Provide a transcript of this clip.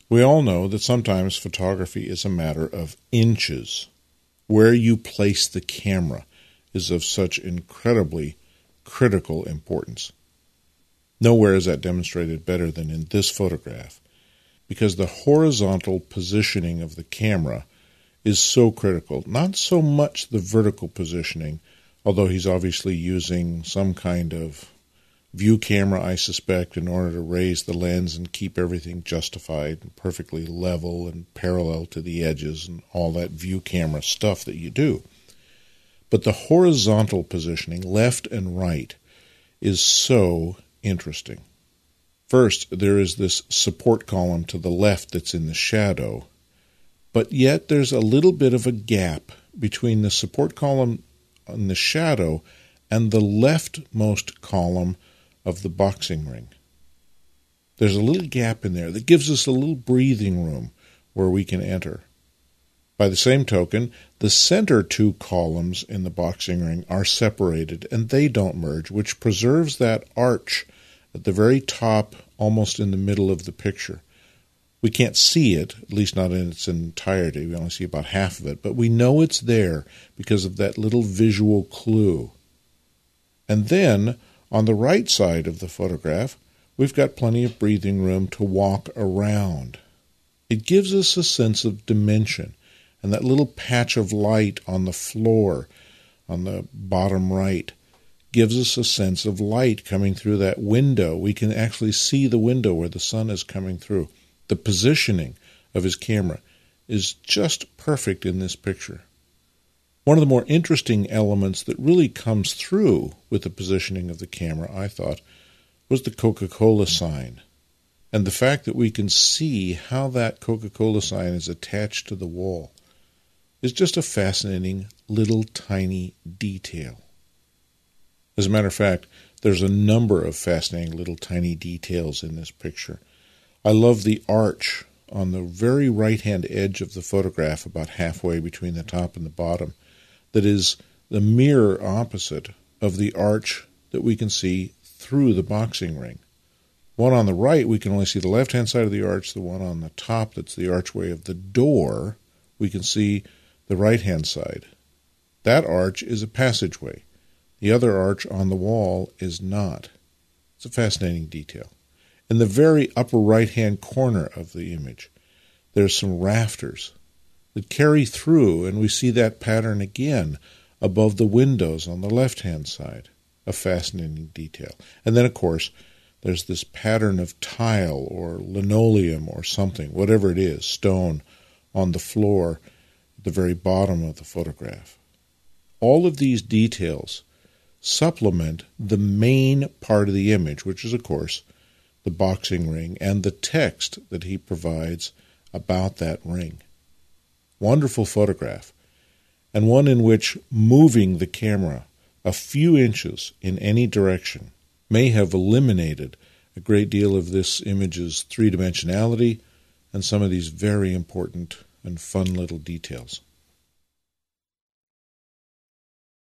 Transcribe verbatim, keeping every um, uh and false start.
We all know that sometimes photography is a matter of inches. Where you place the camera is of such incredibly critical importance. Nowhere is that demonstrated better than in this photograph, because the horizontal positioning of the camera is so critical. Not so much the vertical positioning, although he's obviously using some kind of view camera, I suspect, in order to raise the lens and keep everything justified and perfectly level and parallel to the edges and all that view camera stuff that you do. But the horizontal positioning, left and right, is so interesting. First, there is this support column to the left that's in the shadow, but yet there's a little bit of a gap between the support column in the shadow and the leftmost column of the boxing ring. There's a little gap in there that gives us a little breathing room where we can enter. By the same token, the center two columns in the boxing ring are separated and they don't merge, which preserves that arch at the very top, almost in the middle of the picture. We can't see it, at least not in its entirety. We only see about half of it, but we know it's there because of that little visual clue. And then, on the right side of the photograph, we've got plenty of breathing room to walk around. It gives us a sense of dimension, and that little patch of light on the floor, on the bottom right, gives us a sense of light coming through that window. We can actually see the window where the sun is coming through. The positioning of his camera is just perfect in this picture. One of the more interesting elements that really comes through with the positioning of the camera, I thought, was the Coca-Cola sign. And the fact that we can see how that Coca-Cola sign is attached to the wall is just a fascinating little tiny detail. As a matter of fact, there's a number of fascinating little tiny details in this picture. I love the arch on the very right-hand edge of the photograph, about halfway between the top and the bottom, that is the mirror opposite of the arch that we can see through the boxing ring. One on the right, we can only see the left-hand side of the arch. The one on the top, that's the archway of the door, we can see the right-hand side. That arch is a passageway. The other arch on the wall is not. It's a fascinating detail. In the very upper right-hand corner of the image, there's some rafters that carry through, and we see that pattern again above the windows on the left-hand side. A fascinating detail. And then, of course, there's this pattern of tile or linoleum or something, whatever it is, stone, on the floor at the very bottom of the photograph. All of these details supplement the main part of the image, which is, of course, the boxing ring and the text that he provides about that ring. Wonderful photograph, and one in which moving the camera a few inches in any direction may have eliminated a great deal of this image's three-dimensionality and some of these very important and fun little details.